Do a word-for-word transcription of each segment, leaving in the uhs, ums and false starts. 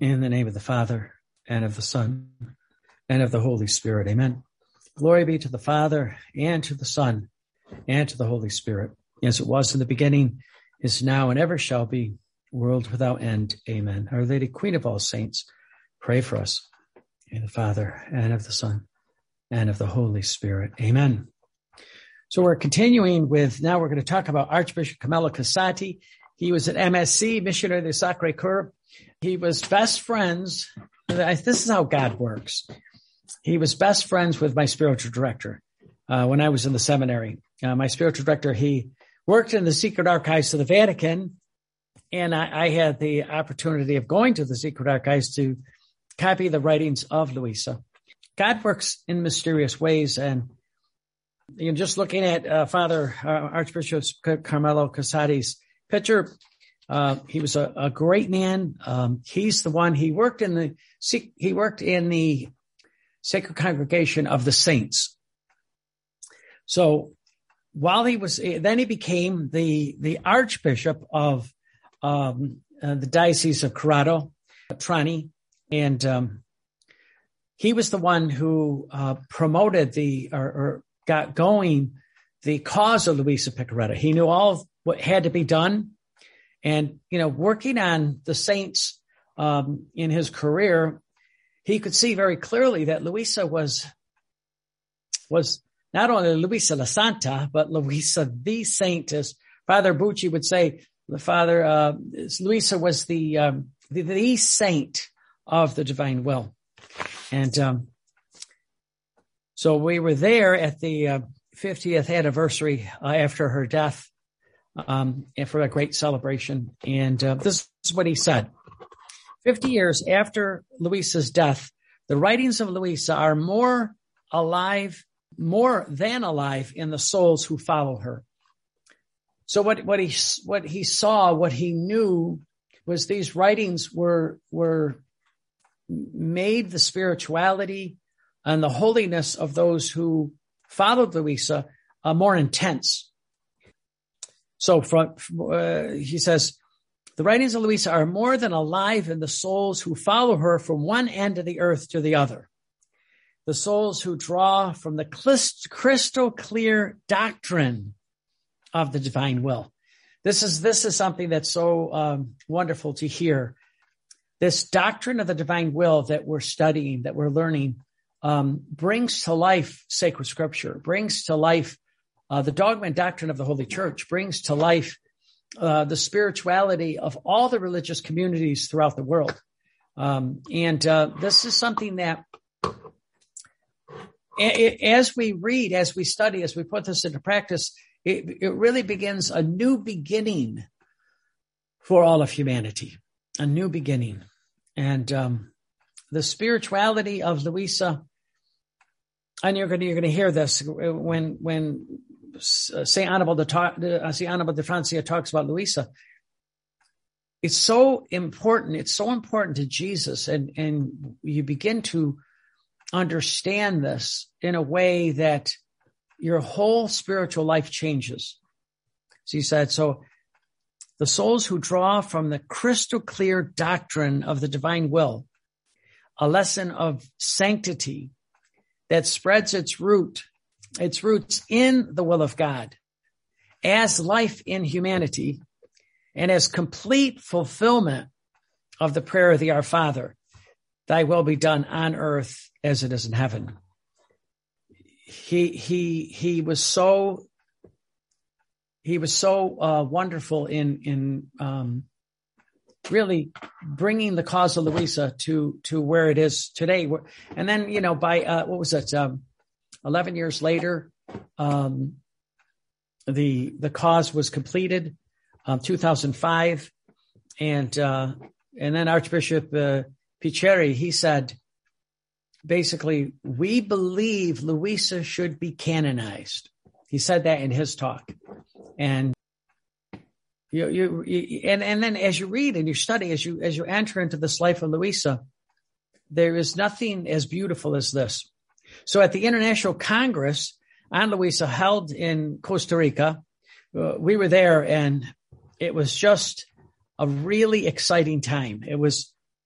In the name of the Father, and of the Son, and of the Holy Spirit. Amen. Glory be to the Father, and to the Son, and to the Holy Spirit, as it was in the beginning, is now, and ever shall be, world without end. Amen. Our Lady, Queen of all saints, pray for us. In the Father, and of the Son, and of the Holy Spirit. Amen. So we're continuing with, now we're going to talk about Archbishop Carmelo Casati. He was an M S C, Missionary de Sacre Coeur. He was best friends. This is how God works. He was best friends with my spiritual director uh, when I was in the seminary. Uh, my spiritual director, he worked in the secret archives of the Vatican, and I, I had the opportunity of going to the secret archives to copy the writings of Luisa. God works in mysterious ways, and you know, just looking at uh, Father uh, Archbishop Carmelo Casati's picture, uh, he was a, a great man. Um, he's the one. He worked in the he worked in the Sacred Congregation of the Saints. So while he was, then he became the the Archbishop of um, uh, the Diocese of Corrado, Trani, and um, he was the one who uh, promoted the or, or got going the cause of Luisa Piccarreta. He knew all of what had to be done. And, you know, working on the saints um, in his career, he could see very clearly that Luisa was, was not only Luisa la Santa, but Luisa the Saint, as Father Bucci would say. The Father, uh, Luisa was the, um, the, the saint of the divine will. And um, so we were there at the uh, fiftieth anniversary uh, after her death, um, and for a great celebration. And uh, this is what he said. fifty years after Luisa's death, the writings of Luisa are more alive, more than alive in the souls who follow her. So what, what he, what he saw, what he knew was these writings were, were made the spirituality and the holiness of those who followed Luisa uh, more intense. So from, uh, he says, the writings of Luisa are more than alive in the souls who follow her from one end of the earth to the other. The souls who draw from the crystal clear doctrine of the divine will. This is, this is something that's so um, wonderful to hear. This doctrine of the divine will that we're studying, that we're learning, um, brings to life sacred scripture, brings to life uh, the dogma and doctrine of the Holy Church, brings to life uh, the spirituality of all the religious communities throughout the world. Um, and uh, this is something that, as we read, as we study, as we put this into practice, it, it really begins a new beginning for all of humanity, a new beginning. And um, the spirituality of Luisa, and you're going to, you're going to hear this when when Saint Annibal de Saint Annibal de Francia talks about Luisa. It's so important. It's so important to Jesus, and and you begin to understand this in a way that your whole spiritual life changes. So he said, so the souls who draw from the crystal clear doctrine of the divine will, a lesson of sanctity that spreads its root, its roots in the will of God, as life in humanity, and as complete fulfillment of the prayer of the Our Father, thy will be done on earth as it is in heaven. He, he, he was so, he was so uh, wonderful in, in um, really bringing the cause of Luisa to, to where it is today. And then, you know, by, uh, what was it? Um, eleven years later, um, the, the cause was completed, um, two thousand five. And, uh, and then Archbishop, uh, Picheri, he said, basically, we believe Luisa should be canonized. He said that in his talk. And you, you, you and, and then as you read and you study, as you, as you enter into this life of Luisa, there is nothing as beautiful as this. So at the International Congress on Luisa held in Costa Rica, uh, we were there, and it was just a really exciting time. It was,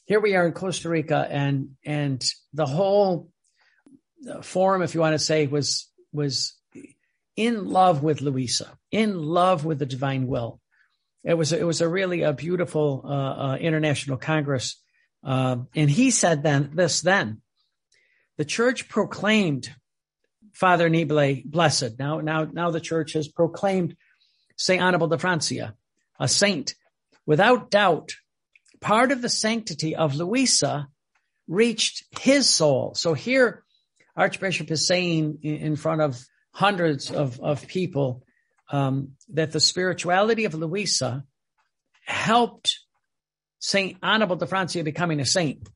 here we are in Costa Rica, and and the whole forum, if you want to say, was was in love with Luisa, in love with the divine will. It was it was a really a beautiful uh, uh, international congress, uh, and he said then this then, the church proclaimed Father Nibali blessed. Now now now the church has proclaimed Saint Annibal de Francia a saint. Without doubt, part of the sanctity of Luisa reached his soul. So here, Archbishop is saying in front of hundreds of, of people um, that the spirituality of Luisa helped Saint Annibal de Francia becoming a saint,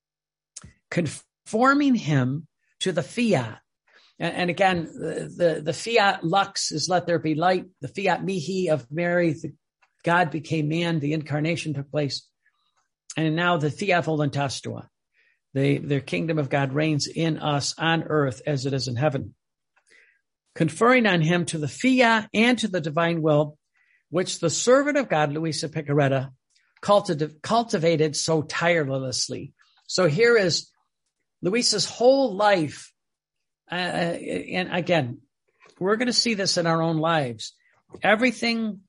conforming him to the fiat. And, and again, the, the, the fiat lux is let there be light. The fiat mihi of Mary, the, God became man, the incarnation took place. And now the fiat voluntas tua, the, the kingdom of God reigns in us on earth as it is in heaven, conferring on him to the fiat and to the divine will, which the servant of God, Luisa Piccarreta, culti- cultivated so tirelessly. So here is Luisa's whole life. Uh, and again, we're going to see this in our own lives. Everything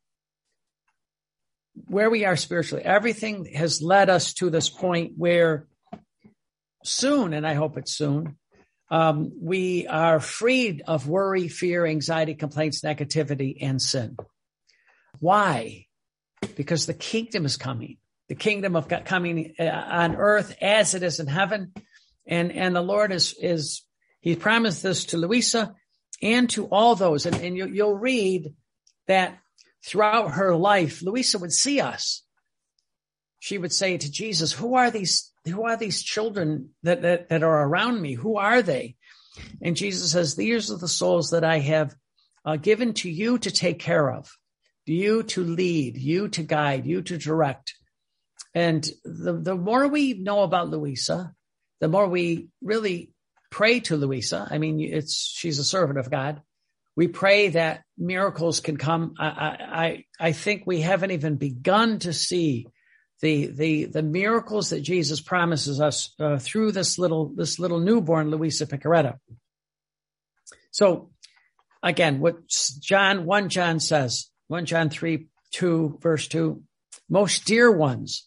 where we are spiritually, everything has led us to this point where soon, and I hope it's soon, um, we are freed of worry, fear, anxiety, complaints, negativity, and sin. Why? Because the kingdom is coming. The kingdom of God coming on earth as it is in heaven. And, and the Lord is, is, he promised this to Luisa and to all those. And, and you, you'll read that throughout her life, Luisa would see us. She would say to Jesus, who are these, who are these children that, that, that are around me? Who are they? And Jesus says, these are the souls that I have uh, given to you to take care of, you to lead, you to guide, you to direct. And the, the more we know about Luisa, the more we really pray to Luisa. I mean, it's, she's a servant of God. We pray that miracles can come. I, I, I think we haven't even begun to see the, the, the miracles that Jesus promises us uh, through this little, this little newborn Luisa Piccarreta. So again, what John, First John says, First John three, two, verse two, most dear ones,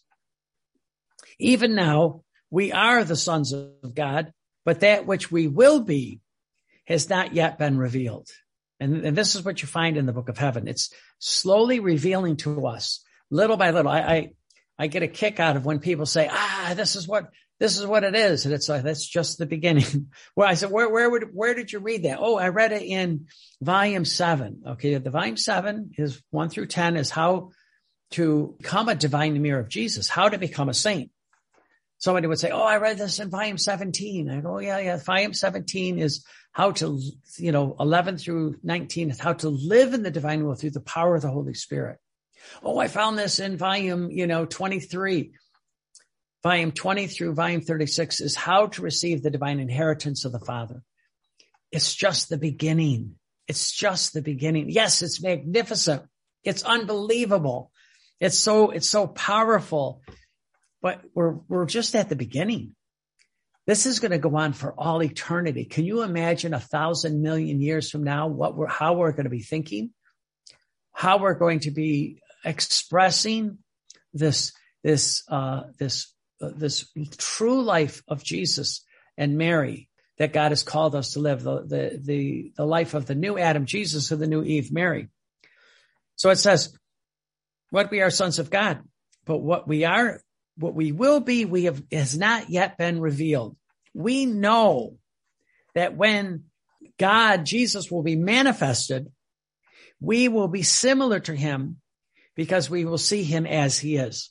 even now we are the sons of God, but that which we will be has not yet been revealed. And, and this is what you find in the book of heaven. It's slowly revealing to us little by little. I, I, I get a kick out of when people say, ah, this is what, this is what it is. And it's like, that's just the beginning. Well, I said, where, where would, where did you read that? Oh, I read it in volume seven. Okay. The volume seven is one through ten is how to become a divine mirror of Jesus, how to become a saint. Somebody would say, oh, I read this in volume seventeen. I go, oh, yeah, yeah. Volume seventeen is how to, you know, eleven through nineteen is how to live in the divine will through the power of the Holy Spirit. Oh, I found this in volume, you know, twenty-three. Volume twenty through volume thirty-six is how to receive the divine inheritance of the Father. It's just the beginning. It's just the beginning. Yes, it's magnificent. It's unbelievable. It's so, it's so powerful. But we're, we're just at the beginning. This is going to go on for all eternity. Can you imagine a thousand million years from now, what we're, how we're going to be thinking, how we're going to be expressing this, this, uh, this, uh, this true life of Jesus and Mary that God has called us to live, the, the, the, the life of the new Adam, Jesus, or the new Eve, Mary. So it says, what we are sons of God, but what we are, what we will be, we have has not yet been revealed. We know that when God, Jesus, will be manifested, we will be similar to him because we will see him as he is.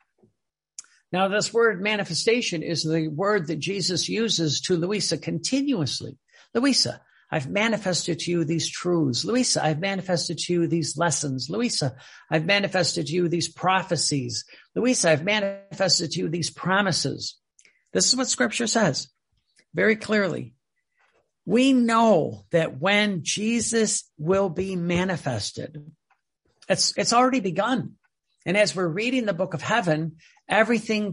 Now, this word manifestation is the word that Jesus uses to Luisa continuously. Luisa, I've manifested to you these truths. Luisa, I've manifested to you these lessons. Luisa, I've manifested to you these prophecies. Luisa, I've manifested to you these promises. This is what Scripture says very clearly. We know that when Jesus will be manifested, it's, it's already begun. And as we're reading the book of heaven, everything,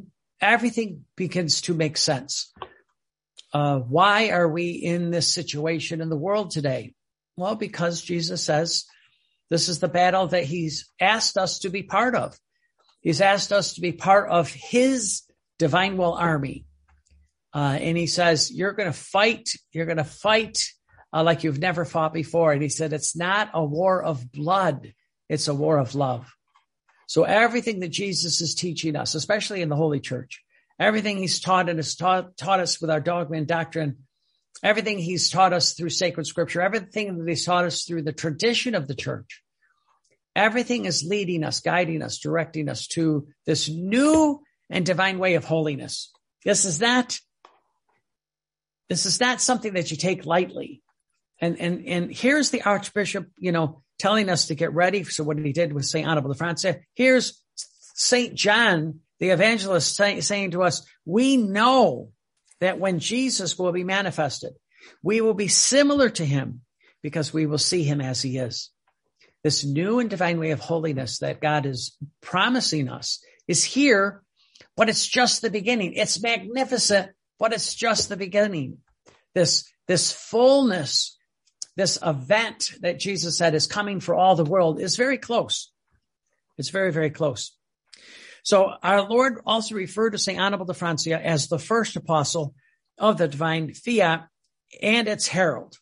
everything begins to make sense. Uh, why are we in this situation in the world today? Well, because Jesus says this is the battle that he's asked us to be part of. He's asked us to be part of his divine will army. Uh, and he says, you're going to fight, you're going to fight uh, like you've never fought before. And he said, it's not a war of blood. It's a war of love. So everything that Jesus is teaching us, especially in the Holy Church, everything he's taught and has taught, taught us with our dogma and doctrine, everything he's taught us through sacred scripture, everything that he's taught us through the tradition of the church, everything is leading us, guiding us, directing us to this new and divine way of holiness. This is not, this is not something that you take lightly. And, and, and here's the Archbishop, you know, telling us to get ready. So what he did with Saint Annibal de Francia. Here's Saint John, the evangelist, say, saying to us, we know that when Jesus will be manifested, we will be similar to him because we will see him as he is. This new and divine way of holiness that God is promising us is here, but it's just the beginning. It's magnificent, but it's just the beginning. This, this fullness, this event that Jesus said is coming for all the world is very close. It's very, very close. So our Lord also referred to Saint Annibal de Francia as the first apostle of the divine fiat and its herald.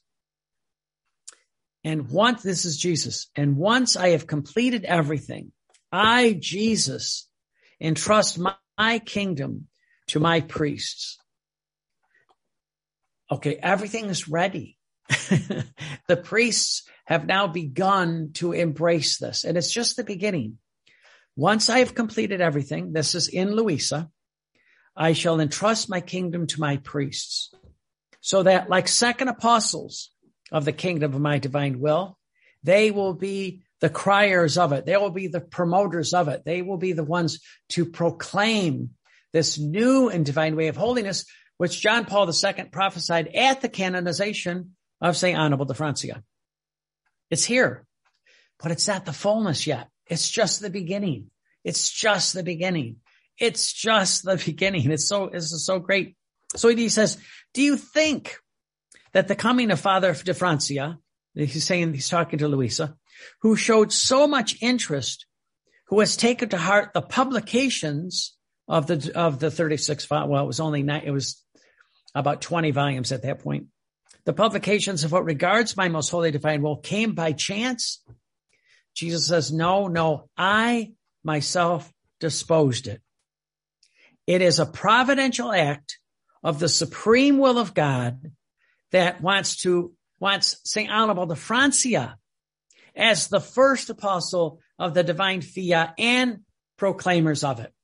And once, this is Jesus, and once I have completed everything, I, Jesus, entrust my, my kingdom to my priests. Okay, everything is ready. The priests have now begun to embrace this, and it's just the beginning. Once I have completed everything, this is in Louisa, I shall entrust my kingdom to my priests, so that like second apostles of the kingdom of my divine will, they will be the criers of it. They will be the promoters of it. They will be the ones to proclaim this new and divine way of holiness, which John Paul the Second prophesied at the canonization of Saint Annibal de Francia. It's here, but it's not the fullness yet. It's just the beginning. It's just the beginning. It's just the beginning. It's so, it's so great. So he says, do you think that the coming of Father de Francia, he's saying, he's talking to Louisa, who showed so much interest, who has taken to heart the publications of the, of the thirty-six, well, it was only nine, it was about twenty volumes at that point. The publications of what regards my most holy divine will came by chance. Jesus says, no, no, I myself disposed it. It is a providential act of the supreme will of God that wants to, wants Saint Annibal de Francia as the first apostle of the divine fiat and proclaimers of it.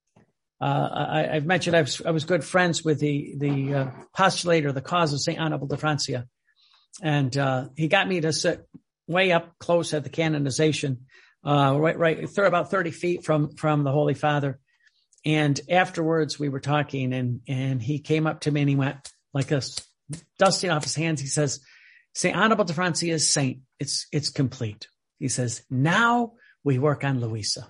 Uh, I, I've mentioned I was, I was good friends with the, the uh, postulator, the cause of Saint Annibal de Francia. And uh, he got me to sit way up close at the canonization, uh, right, right, th- about thirty feet from, from the Holy Father. And afterwards we were talking and, and he came up to me and he went like this, dusting off his hands. He says, Saint Annibal de Francia is saint. It's, it's complete. He says, now we work on Louisa.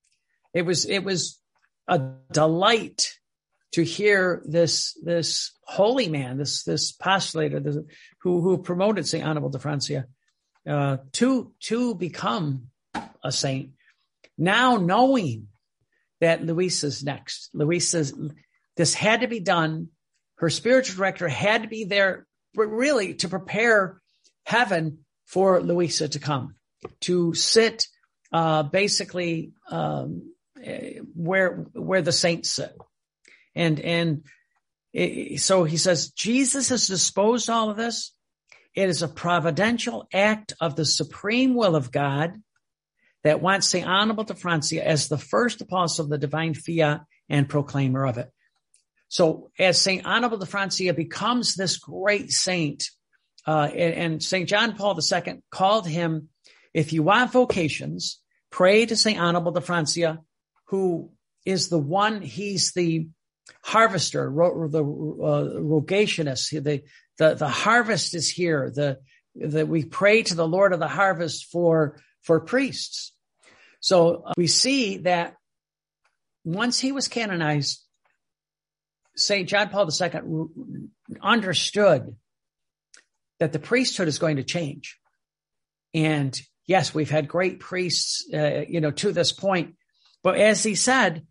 It was, it was a delight to hear this, this holy man, this, this postulator, this, who, who promoted Saint Annibal de Francia, uh, to, to become a saint. Now knowing that Louisa's next, Louisa's, this had to be done. Her spiritual director had to be there really to prepare heaven for Louisa to come, to sit, uh, basically, um, where, where the saints sit. And, and it, so he says, Jesus has disposed all of this. It is a providential act of the supreme will of God that wants Saint Annibal de Francia as the first apostle of the divine fiat and proclaimer of it. So as Saint Annibal de Francia becomes this great saint, uh, and, and Saint John Paul the Second called him, if you want vocations, pray to Saint Annibal de Francia, who is the one, he's the harvester, ro- the uh, rogationist, the, the, the harvest is here. The, the, we pray to the Lord of the harvest for, for priests. So uh, we see that once he was canonized, Saint John Paul the Second understood that the priesthood is going to change. And yes, we've had great priests, uh, you know, to this point. But as he said,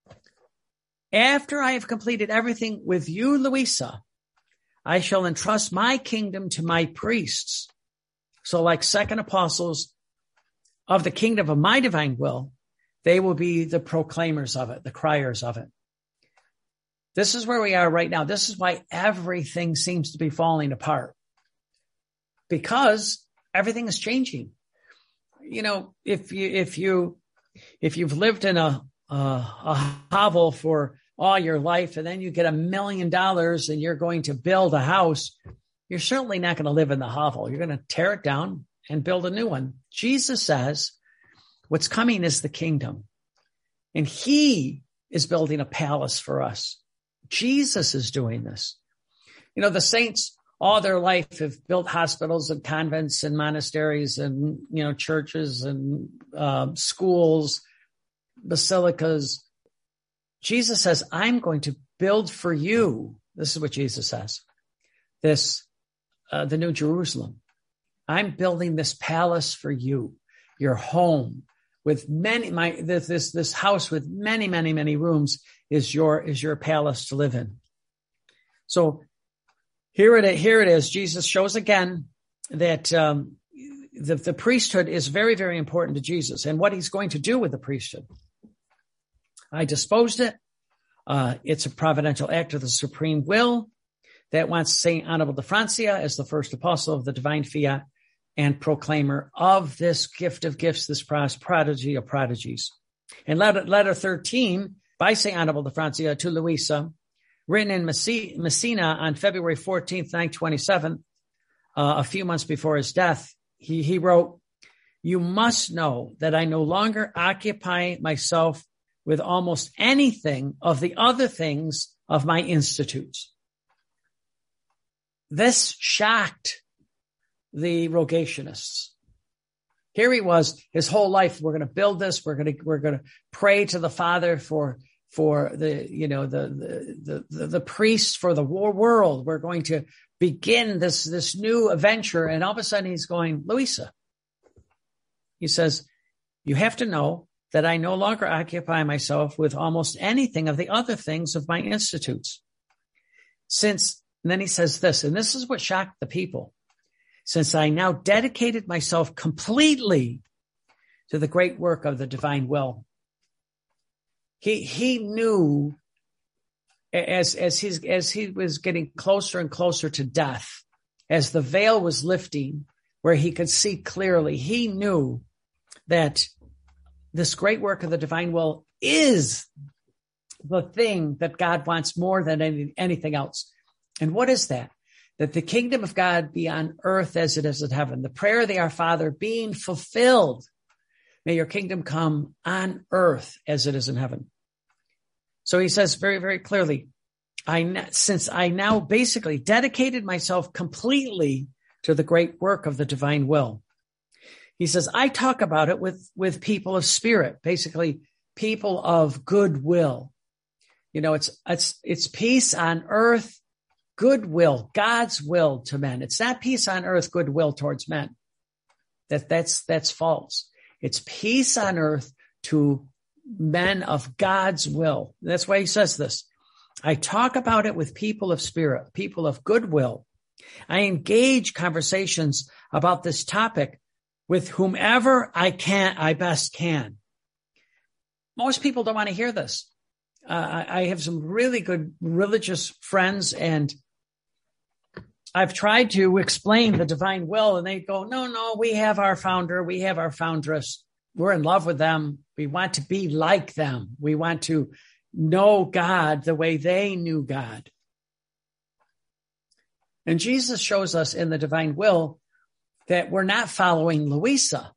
after I have completed everything with you, Louisa, I shall entrust my kingdom to my priests. So like second apostles of the kingdom of my divine will, they will be the proclaimers of it, the criers of it. This is where we are right now. This is why everything seems to be falling apart, because everything is changing. You know, if you, if you, if you've lived in a, a, a hovel for all your life and then you get a million dollars and you're going to build a house, you're certainly not going to live in the hovel. You're going to tear it down and build a new one. Jesus says what's coming is the kingdom, and he is building a palace for us. Jesus is doing this. You know, the saints all their life have built hospitals and convents and monasteries and, you know, churches and uh, schools, basilicas. Jesus says, I'm going to build for you. This is what Jesus says. This, uh, the New Jerusalem. I'm building this palace for you, your home with many, my, this, this, this house with many, many, many rooms is your, is your palace to live in. So here it, here it is. Jesus shows again that, um, the, the priesthood is very, very important to Jesus and what he's going to do with the priesthood. I disposed it. Uh, it's a providential act of the supreme will that wants Saint Annibal de Francia as the first apostle of the divine fiat and proclaimer of this gift of gifts, this prodigy of prodigies. And letter, letter thirteen by Saint Annibal de Francia to Louisa, written in Messina on February fourteenth, nineteen twenty-seven, uh, a few months before his death, he, he wrote, "You must know that I no longer occupy myself with almost anything of the other things of my institutes." This shocked the Rogationists. Here he was, his whole life. We're going to build this. We're going to, we're going to pray to the Father for, for the, you know, the, the, the, the priests for the war world. We're going to begin this, this new adventure. And all of a sudden he's going, Louisa, he says, you have to know that I no longer occupy myself with almost anything of the other things of my institutes. Since, and then he says this, and this is what shocked the people. Since I now dedicated myself completely to the great work of the divine will. He, he knew as, as he's, as he was getting closer and closer to death, as the veil was lifting where he could see clearly, he knew that this great work of the divine will is the thing that God wants more than any, anything else. And what is that? That the kingdom of God be on earth as it is in heaven. The prayer of the Our Father being fulfilled. May your kingdom come on earth as it is in heaven. So he says very, very clearly, I, since I now basically dedicated myself completely to the great work of the divine will. He says, I talk about it with, with people of spirit, basically people of goodwill. You know, it's, it's, it's peace on earth, goodwill, God's will to men. It's not peace on earth, goodwill towards men. That, that's, that's false. It's peace on earth to men of God's will. That's why he says this. I talk about it with people of spirit, people of goodwill. I engage conversations about this topic with whomever I can, I best can. Most people don't want to hear this. Uh, I have some really good religious friends, and I've tried to explain the divine will, and they go, no, no, we have our founder. We have our foundress. We're in love with them. We want to be like them. We want to know God the way they knew God. And Jesus shows us in the divine will that we're not following Louisa.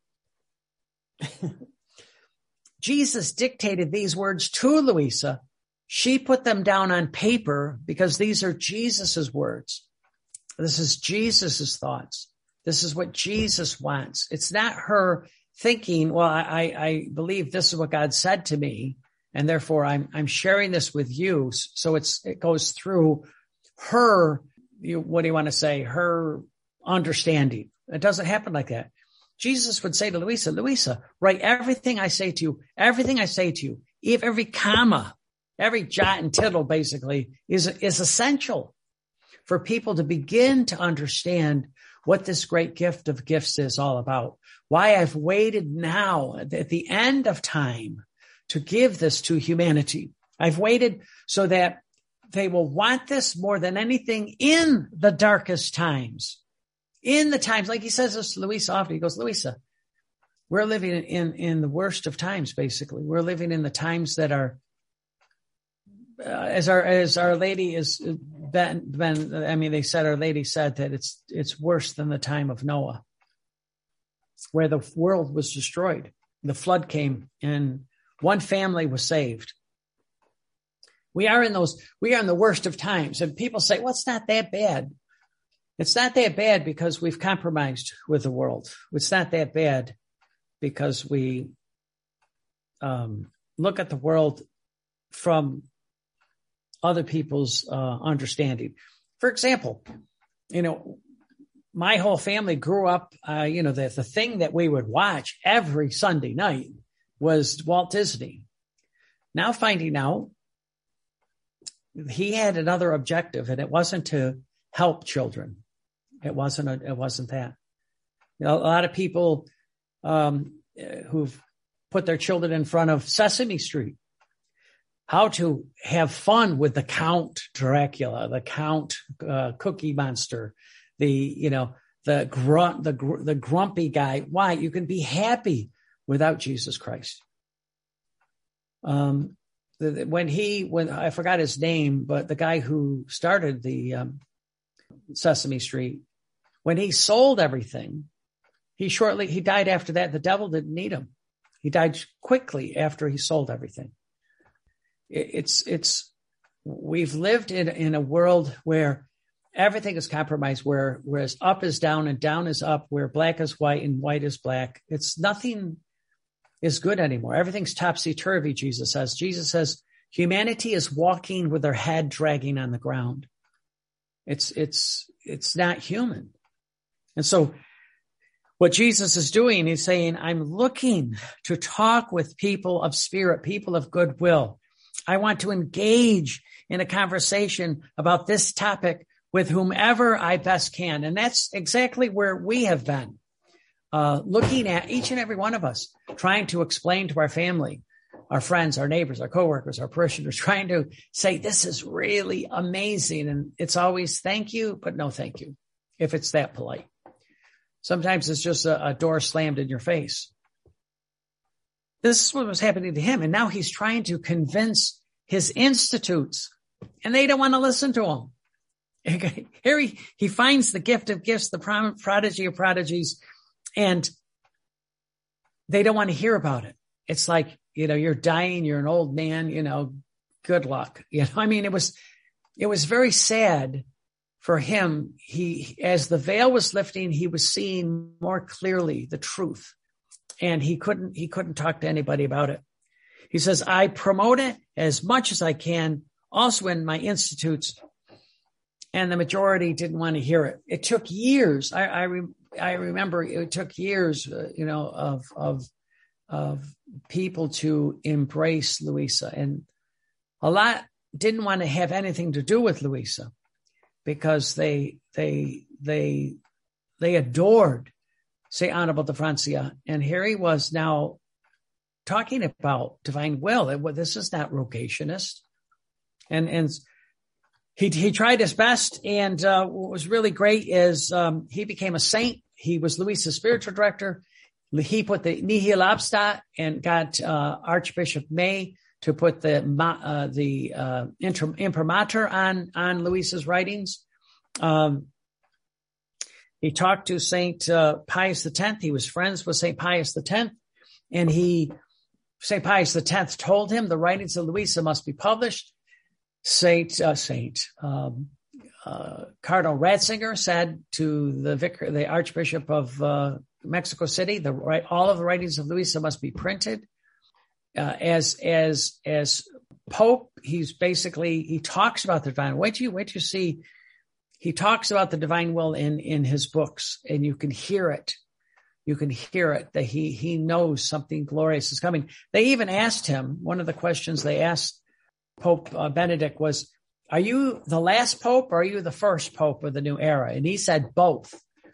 Jesus dictated these words to Louisa. She put them down on paper because these are Jesus's words. This is Jesus's thoughts. This is what Jesus wants. It's not her thinking, well, I, I believe this is what God said to me, And therefore I'm, I'm sharing this with you. So it's, it goes through her, you, what do you want to say? Her understanding. It doesn't happen like that. Jesus would say to Louisa, Louisa, write everything I say to you, everything I say to you, if every comma, every jot and tittle basically is, is essential for people to begin to understand what this great gift of gifts is all about. Why I've waited now at the end of time to give this to humanity. I've waited so that they will want this more than anything in the darkest times. In the times, like he says this to Louisa often, he goes, Louisa, we're living in, in, in the worst of times, basically. We're living in the times that are, uh, as our, as our lady is, been, been, I mean, they said, Our Lady said that it's, it's worse than the time of Noah, where the world was destroyed. The flood came and one family was saved. We are in those, we are in the worst of times. And people say, well, it's not that bad. It's not that bad because we've compromised with the world. It's not that bad because we um, look at the world from other people's uh, understanding. For example, you know, my whole family grew up, uh, you know, the, the thing that we would watch every Sunday night was Walt Disney. Now finding out he had another objective, and it wasn't to help children. It wasn't, a, it wasn't that. You know, a lot of people um, who've put their children in front of Sesame Street, how to have fun with the Count Dracula, the Count uh, Cookie Monster, the, you know, the grunt, the, gr- the grumpy guy. Why? You can be happy without Jesus Christ. Um, the, when he, when I forgot his name, but the guy who started the um, Sesame Street, when he sold everything, he shortly, he died after that. The devil didn't need him. He died quickly after he sold everything. It, it's, it's, we've lived in, in a world where everything is compromised, where, whereas up is down and down is up, where black is white and white is black. It's nothing is good anymore. Everything's topsy-turvy, Jesus says. Jesus says humanity is walking with their head dragging on the ground. It's, it's, it's not human. And so what Jesus is doing, he's saying, I'm looking to talk with people of spirit, people of goodwill. I want to engage in a conversation about this topic with whomever I best can. And that's exactly where we have been, uh, looking at each and every one of us, trying to explain to our family, our friends, our neighbors, our coworkers, our parishioners, trying to say, this is really amazing. And it's always thank you, but no thank you, if it's that polite. Sometimes it's just a, a door slammed in your face. This is what was happening to him. And now he's trying to convince his institutes, and they don't want to listen to him. Here he, he finds the gift of gifts, the prodigy of prodigies, and they don't want to hear about it. It's like, you know, you're dying, you're an old man, you know, good luck. You know, I mean, it was, it was very sad for him. He, as the veil was lifting, he was seeing more clearly the truth, and he couldn't, he couldn't talk to anybody about it. He says, I promote it as much as I can, also in my institutes, and the majority didn't want to hear it. It took years. I, I, re, I remember it took years, uh, you know, of, of, of people to embrace Louisa, and a lot didn't want to have anything to do with Louisa because they, they, they, they adored Saint Anna Bottafrancia. And here he was now talking about divine will. It, this is not rogationist. And, and he, he tried his best. And, uh, what was really great is, um, he became a saint. He was Louisa's spiritual director. He put the nihil obstat and got, uh, Archbishop May to put the, uh, the, uh, inter, imprimatur on, on Louisa's writings. Um, he talked to Saint, uh, Pius the tenth. He was friends with Saint Pius the tenth, and he, Saint Pius the tenth told him the writings of Louisa must be published. Saint, uh, Saint, um, uh, Cardinal Ratzinger said to the vicar, the Archbishop of, uh, Mexico City, the right, all of the writings of Louisa must be printed. uh, as as as Pope, he's basically he talks about the divine. Wait till you wait till you see. He talks about the divine will in in his books, and you can hear it. You can hear it that he he knows something glorious is coming. They even asked him. One of the questions they asked Pope uh, Benedict was, "Are you the last pope, or are you the first pope of the new era?" And he said both.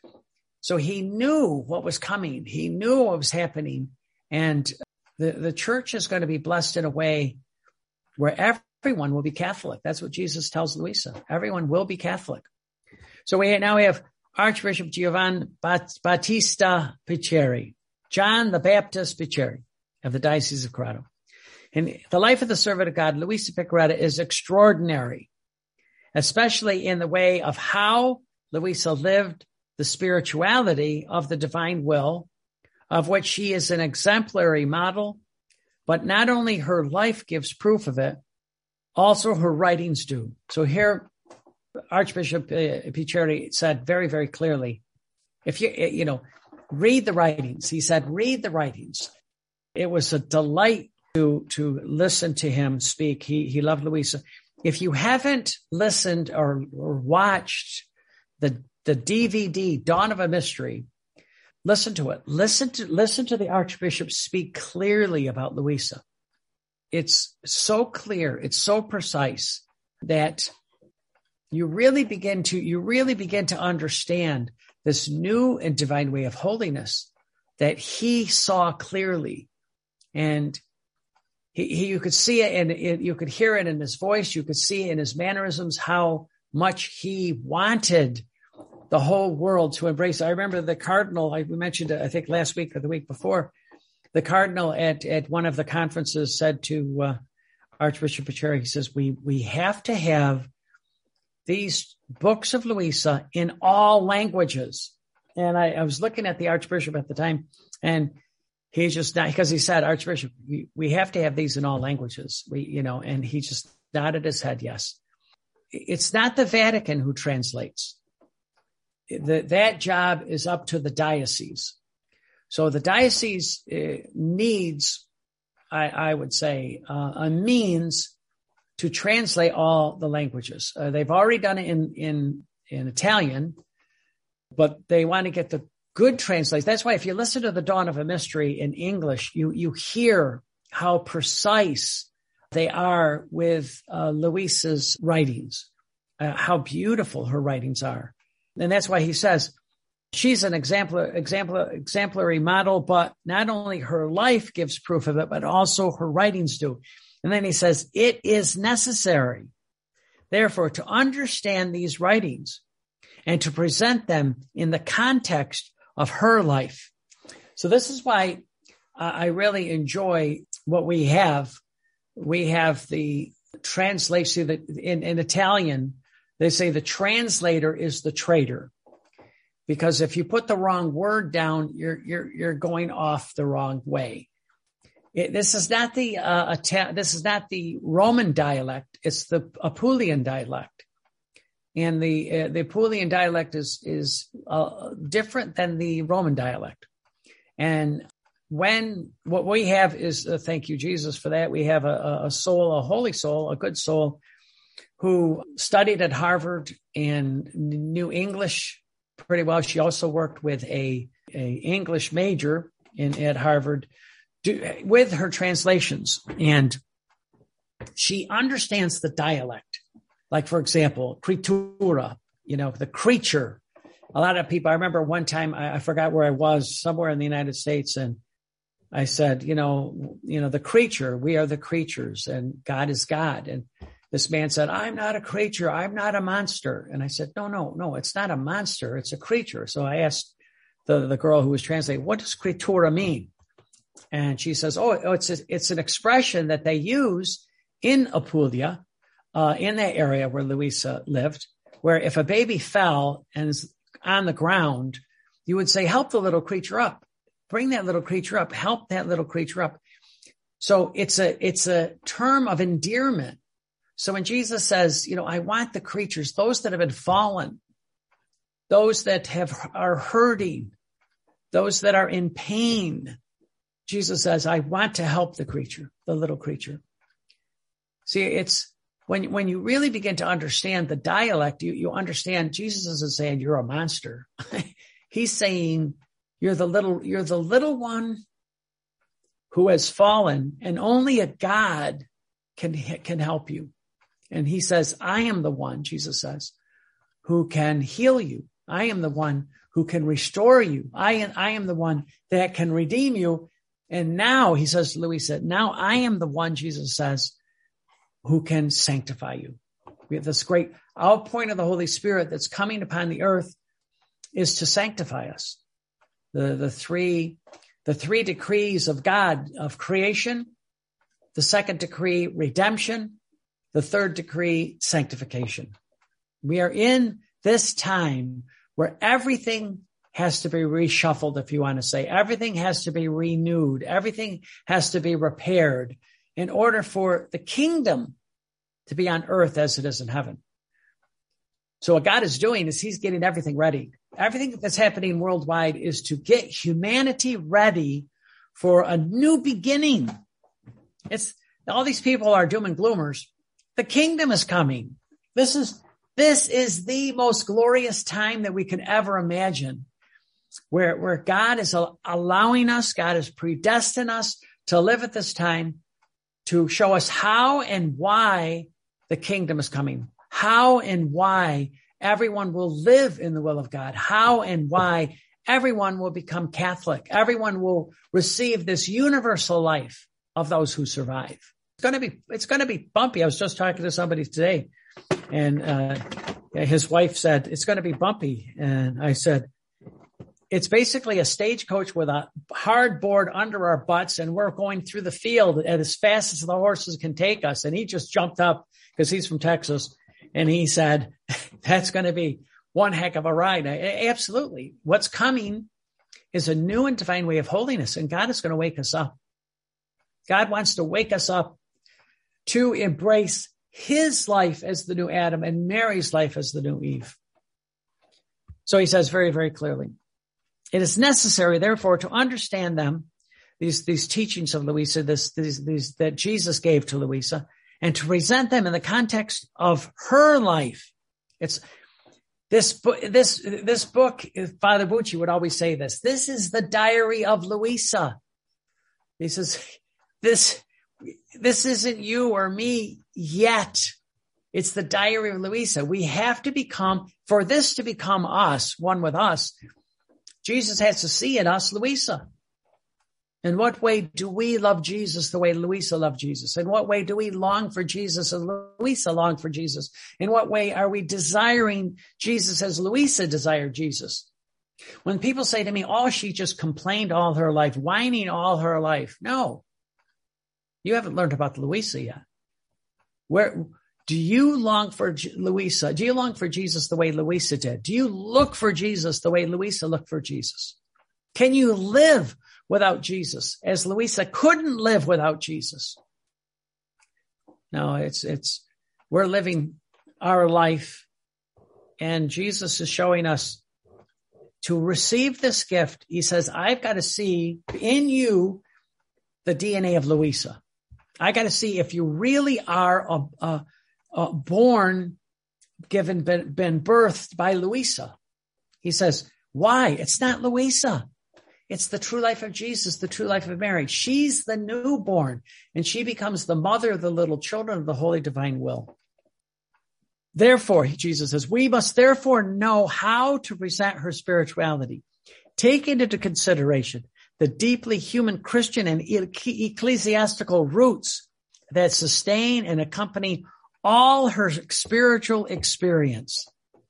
So he knew what was coming. He knew what was happening. And the, the church is going to be blessed in a way where everyone will be Catholic. That's what Jesus tells Luisa. Everyone will be Catholic. So we now we have Archbishop Giovan Battista Picheri, John the Baptist Picheri of the Diocese of Corrado. And the life of the servant of God, Luisa Piccarreta, is extraordinary, especially in the way of how Luisa lived the spirituality of the divine will, of which she is an exemplary model. But not only her life gives proof of it, also her writings do. So here, Archbishop Picheri said very, very clearly, if you, you know, read the writings. He said, read the writings. It was a delight to, to listen to him speak. He, he loved Luisa. If you haven't listened or, or watched the, the D V D, Dawn of a Mystery, listen to it. Listen to, listen to the Archbishop speak clearly about Luisa. It's so clear. It's so precise that you really begin to, you really begin to understand this new and divine way of holiness that he saw clearly. And he, he you could see it and it, you could hear it in his voice. You could see in his mannerisms how much he wanted the whole world to embrace. I remember the cardinal, I, we mentioned it, I think last week or the week before, the cardinal at, at one of the conferences said to uh, Archbishop Picheri, he says, we, we have to have these books of Luisa in all languages. And I, I was looking at the Archbishop at the time, and he's just not, because he said, Archbishop, we, we have to have these in all languages. We, you know, and he just nodded his head, yes. It's not the Vatican who translates. The, that job is up to the diocese. So the diocese uh, needs, I, I would say, uh, a means to translate all the languages. Uh, they've already done it in, in, in Italian, but they want to get the good translations. That's why if you listen to the Dawn of a Mystery in English, you, you hear how precise they are with uh, Luisa's writings, uh, how beautiful her writings are. And that's why he says she's an exemplar, exemplar, exemplary model, but not only her life gives proof of it, but also her writings do. And then he says, it is necessary, therefore, to understand these writings and to present them in the context of her life. So this is why uh, I really enjoy what we have. We have the translation that in, in Italian, they say the translator is the traitor, because if you put the wrong word down, you're you're you're going off the wrong way. It, this is not the uh, Ita- this is not the Roman dialect; it's the Apulian dialect, and the uh, the Apulian dialect is is uh, different than the Roman dialect. And when what we have is, uh, thank you Jesus for that, we have a, a soul, a holy soul, a good soul, who studied at Harvard and knew English pretty well. She also worked with a, a English major in at Harvard do, with her translations. And she understands the dialect. Like, for example, creatura, you know, the creature. A lot of people, I remember one time, I, I forgot where I was, somewhere in the United States. And I said, you know, you know, the creature, we are the creatures and God is God. And this man said, I'm not a creature. I'm not a monster. And I said, no, no, no, it's not a monster. It's a creature. So I asked the, the girl who was translating, what does creatura mean? And she says, oh, it's a, it's an expression that they use in Apulia, uh, in that area where Luisa lived, where if a baby fell and is on the ground, you would say, help the little creature up. Bring that little creature up. Help that little creature up. So it's a, it's a term of endearment. So when Jesus says, you know, I want the creatures, those that have been fallen, those that have are hurting, those that are in pain, Jesus says, I want to help the creature, the little creature. See, it's when, when you really begin to understand the dialect, you, you understand Jesus isn't saying you're a monster. He's saying you're the little, you're the little one who has fallen, and only a God can, can help you. And he says, I am the one, Jesus says, who can heal you. I am the one who can restore you. I am, I am the one that can redeem you. And now, he says to Louisa, now I am the one, Jesus says, who can sanctify you. We have this great outpouring of the Holy Spirit that's coming upon the earth is to sanctify us. The, the three, the three decrees of God of creation, the second decree, redemption, the third decree, sanctification. We are in this time where everything has to be reshuffled, if you want to say. Everything has to be renewed. Everything has to be repaired in order for the kingdom to be on earth as it is in heaven. So what God is doing is he's getting everything ready. Everything that's happening worldwide is to get humanity ready for a new beginning. It's all these people are doom and gloomers. The kingdom is coming. This is, this is the most glorious time that we could ever imagine, where, where God is allowing us, God is predestined us to live at this time to show us how and why the kingdom is coming, how and why everyone will live in the will of God, how and why everyone will become Catholic. Everyone will receive this universal life of those who survive. It's going to be, it's going to be bumpy. I was just talking to somebody today, and uh, his wife said, it's going to be bumpy. And I said, it's basically a stagecoach with a hard board under our butts, and we're going through the field at as fast as the horses can take us. And he just jumped up because he's from Texas, and he said, that's going to be one heck of a ride. I, absolutely. What's coming is a new and divine way of holiness, and God is going to wake us up. God wants to wake us up to embrace his life as the new Adam and Mary's life as the new Eve. So he says very, very clearly, it is necessary, therefore, to understand them, these, these teachings of Louisa, this, these, these, that Jesus gave to Louisa, and to present them in the context of her life. It's this book, this, this book, Father Bucci would always say this, this is the diary of Louisa. He says, this, this isn't you or me yet. It's the diary of Louisa. We have to become, for this to become us, one with us, Jesus has to see in us Louisa. In what way do we love Jesus the way Louisa loved Jesus? In what way do we long for Jesus as Louisa longed for Jesus? In what way are we desiring Jesus as Louisa desired Jesus? When people say to me, oh, she just complained all her life, whining all her life. No, you haven't learned about Louisa yet. Where do you long for Louisa? Do you long for Jesus the way Louisa did? Do you look for Jesus the way Louisa looked for Jesus? Can you live without Jesus as Louisa couldn't live without Jesus? No, it's, it's, we're living our life, and Jesus is showing us to receive this gift. He says, I've got to see in you the D N A of Louisa. I got to see if you really are a, a, a born, given, been, been birthed by Louisa. He says, why? It's not Louisa. It's the true life of Jesus, the true life of Mary. She's the newborn, and she becomes the mother of the little children of the holy divine will. Therefore, Jesus says, we must therefore know how to present her spirituality, taking into consideration the deeply human Christian and ecclesiastical roots that sustain and accompany all her spiritual experience.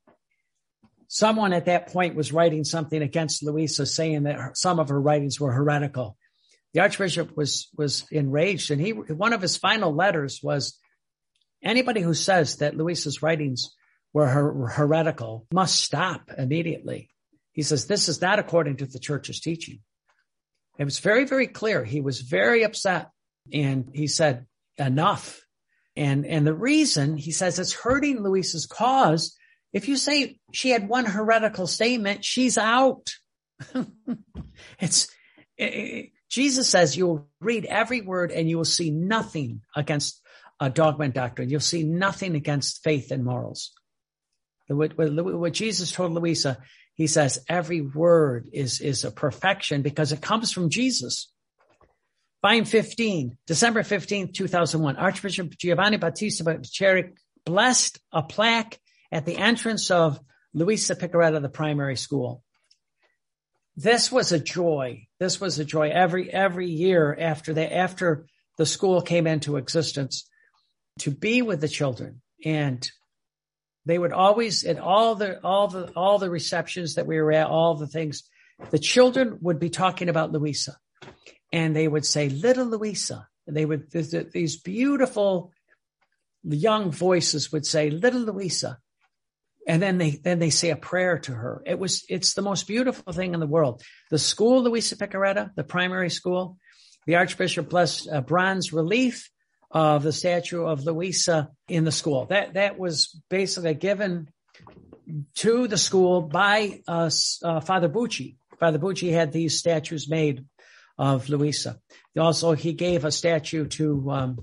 Someone at that point was writing something against Louisa, saying that her, some of her writings were heretical. The Archbishop was, was enraged, and he, one of his final letters was, anybody who says that Louisa's writings were her, heretical must stop immediately. He says, this is not according to the church's teaching. It was very, very clear. He was very upset, and he said, enough. And, and the reason, he says, it's hurting Louisa's cause. If you say she had one heretical statement, she's out. it's it, Jesus says you will read every word and you will see nothing against a dogma and doctrine. You'll see nothing against faith and morals. What, what, what Jesus told Louisa, he says every word is, is a perfection because it comes from Jesus. Volume fifteen, December fifteenth, two thousand one, Archbishop Giovanni Battista Baccheri blessed a plaque at the entrance of Luisa Piccarreta, the primary school. This was a joy. This was a joy every, every year after the, after the school came into existence to be with the children. And they would always, at all the, all the, all the receptions that we were at, all the things, the children would be talking about Luisa and they would say, little Luisa. And they would, these beautiful young voices would say, little Luisa. And then they, then they say a prayer to her. It was, it's the most beautiful thing in the world. The school, Luisa Piccarreta, the primary school, the Archbishop blessed a bronze relief of the statue of Luisa in the school. That, that was basically given to the school by us, uh, Father Bucci. Father Bucci had these statues made of Luisa. Also, he gave a statue to, um,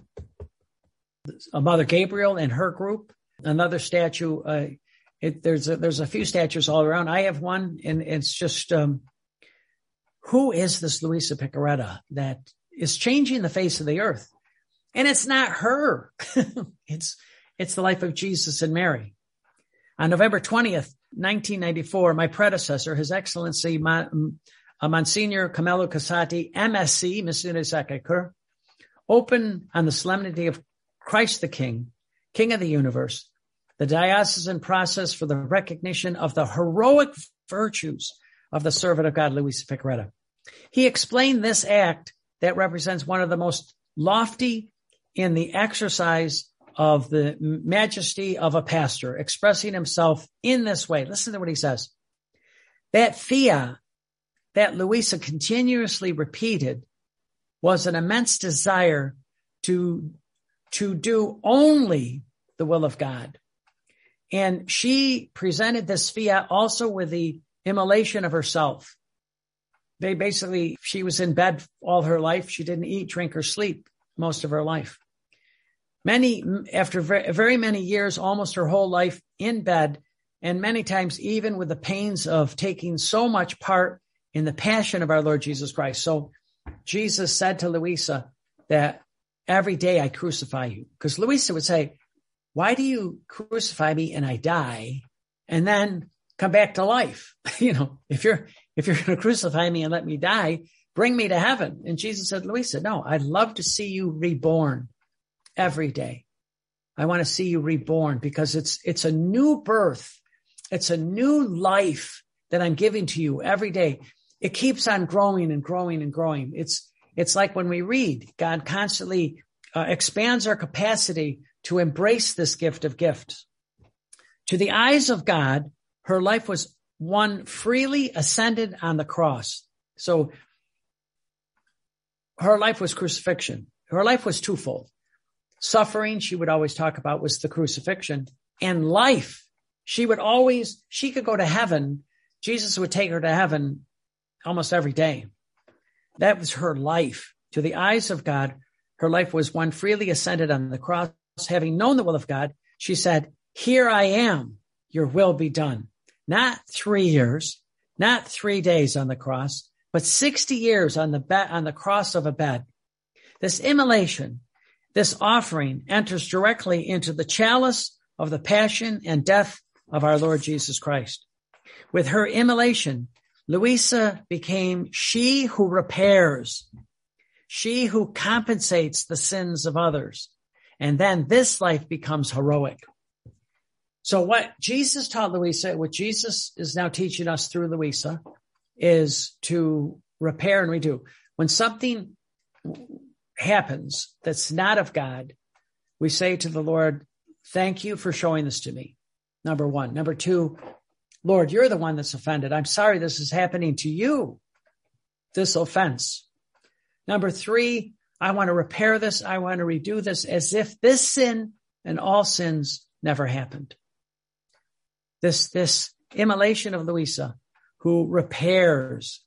Mother Gabriel and her group. Another statue, uh, it, there's a, there's a few statues all around. I have one, and it's just, um, who is this Luisa Piccarreta that is changing the face of the earth? And it's not her. it's, it's the life of Jesus and Mary. On November twentieth, nineteen ninety-four, my predecessor, His Excellency Mon, uh, Monsignor Camillo Casati, M S C, Missione Sacré-Cœur, opened on the solemnity of Christ the King, King of the universe, the diocesan process for the recognition of the heroic virtues of the servant of God, Luisa Piccarreta. He explained this act that represents one of the most lofty in the exercise of the majesty of a pastor, expressing himself in this way. Listen to what he says. That fiat that Luisa continuously repeated was an immense desire to, to do only the will of God. And she presented this fiat also with the immolation of herself. They basically, she was in bed all her life. She didn't eat, drink, or sleep most of her life. Many, after very, very many years, almost her whole life in bed, and many times even with the pains of taking so much part in the passion of our Lord Jesus Christ. So Jesus said to Luisa that every day I crucify you. Because Luisa would say, why do you crucify me and I die and then come back to life? You know, if you're, if you're going to crucify me and let me die, bring me to heaven. And Jesus said, Luisa, no, I'd love to see you reborn every day. I want to see you reborn because it's, it's a new birth. It's a new life that I'm giving to you every day. It keeps on growing and growing and growing. It's, it's like when we read, God constantly uh, expands our capacity to embrace this gift of gifts. To the eyes of God, her life was one freely ascended on the cross. So her life was crucifixion. Her life was twofold. Suffering, she would always talk about, was the crucifixion. And life, she would always, she could go to heaven. Jesus would take her to heaven almost every day. That was her life. To the eyes of God, her life was one freely ascended on the cross. Having known the will of God, she said, here I am, your will be done. Not three years, not three days on the cross, but sixty years on the bed, on the cross of a bed. This immolation, this offering enters directly into the chalice of the passion and death of our Lord Jesus Christ. With her immolation, Luisa became she who repairs, she who compensates the sins of others. And then this life becomes heroic. So what Jesus taught Luisa, what Jesus is now teaching us through Luisa, is to repair and redo. When something happens that's not of God, we say to the Lord, thank you for showing this to me. Number one. Number two, Lord, you're the one that's offended. I'm sorry this is happening to you, this offense. Number three, I want to repair this. I want to redo this as if this sin and all sins never happened. This, this immolation of Luisa, who repairs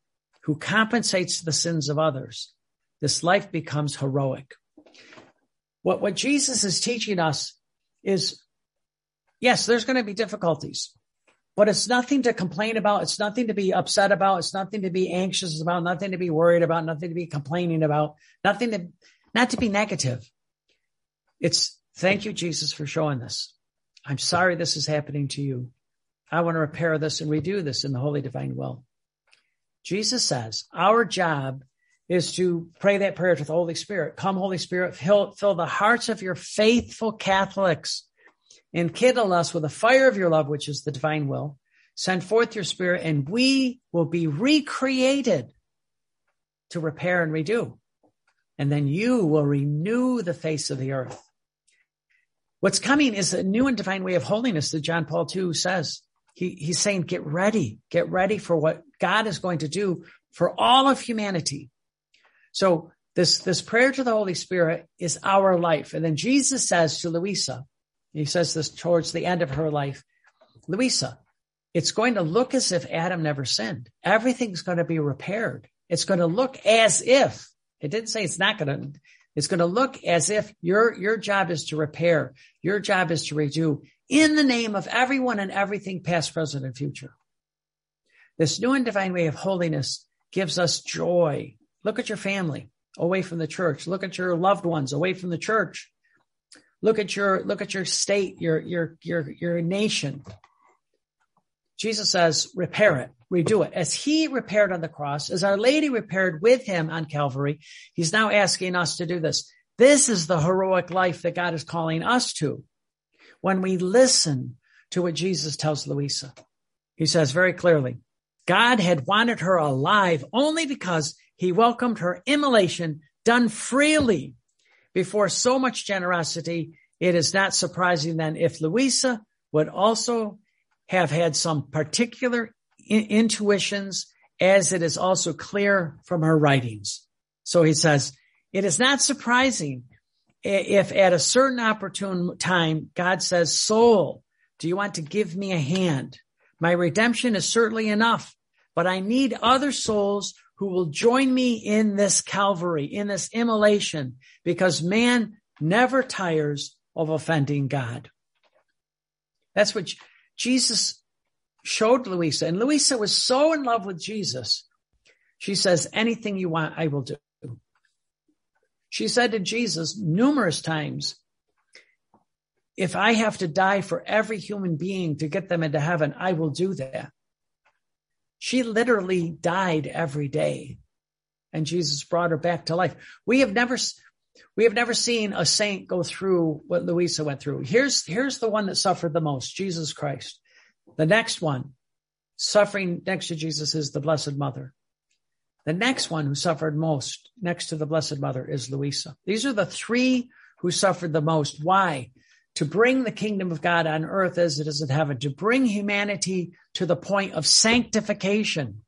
who compensates the sins of others, this life becomes heroic. What, what Jesus is teaching us is, yes, there's going to be difficulties, but it's nothing to complain about. It's nothing to be upset about. It's nothing to be anxious about, nothing to be worried about, nothing to be complaining about, nothing to, not to be negative. It's thank you, Jesus, for showing this. I'm sorry this is happening to you. I want to repair this and redo this in the holy divine will. Jesus says our job is to pray that prayer to the Holy Spirit. Come, Holy Spirit, fill, fill the hearts of your faithful Catholics and kindle us with the fire of your love, which is the divine will. Send forth your Spirit, and we will be recreated to repair and redo. And then you will renew the face of the earth. What's coming is a new and divine way of holiness that John Paul the Second says. He, he's saying, get ready, get ready for what God is going to do for all of humanity. So this, this prayer to the Holy Spirit is our life. And then Jesus says to Louisa, he says this towards the end of her life, Louisa, it's going to look as if Adam never sinned. Everything's going to be repaired. It's going to look as if, it didn't say it's not going to, it's going to look as if your, your job is to repair. Your job is to redo in the name of everyone and everything past, present, and future. This new and divine way of holiness gives us joy. Look at your family away from the church. Look at your loved ones away from the church. Look at your, look at your state, your, your, your, your nation. Jesus says, repair it, redo it. As he repaired on the cross, as Our Lady repaired with him on Calvary, he's now asking us to do this. This is the heroic life that God is calling us to. When we listen to what Jesus tells Louisa, he says very clearly, God had wanted her alive only because he welcomed her immolation done freely before so much generosity. It is not surprising then if Louisa would also have had some particular in- intuitions, as it is also clear from her writings. So he says, it is not surprising if at a certain opportune time, God says, soul, do you want to give me a hand? My redemption is certainly enough, but I need other souls who will join me in this Calvary, in this immolation, because man never tires of offending God. That's what Jesus showed Louisa. And Louisa was so in love with Jesus. She says, anything you want, I will do. She said to Jesus numerous times, if I have to die for every human being to get them into heaven, I will do that. She literally died every day, and Jesus brought her back to life. We have never, we have never seen a saint go through what Louisa went through. Here's, here's the one that suffered the most, Jesus Christ. The next one, suffering next to Jesus, is the Blessed Mother. The next one who suffered most next to the Blessed Mother is Louisa. These are the three who suffered the most. Why? To bring the kingdom of God on earth as it is in heaven, to bring humanity to the point of sanctification.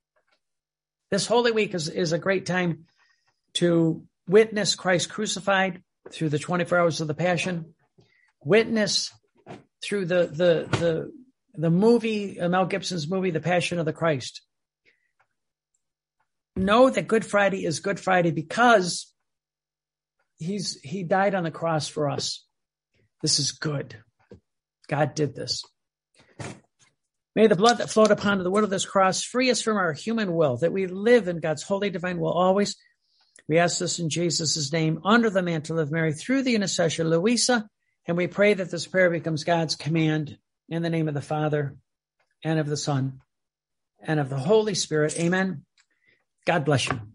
This Holy Week is, is a great time to witness Christ crucified through the twenty-four hours of the Passion, witness through the, the, the, the movie, Mel Gibson's movie, The Passion of the Christ. Know that Good Friday is Good Friday because he's, he died on the cross for us. This is good. God did this. May the blood that flowed upon the wood of this cross free us from our human will, that we live in God's holy divine will always. We ask this in Jesus' name, under the mantle of Mary, through the intercession of Louisa, and we pray that this prayer becomes God's command in the name of the Father and of the Son and of the Holy Spirit. Amen. God bless you.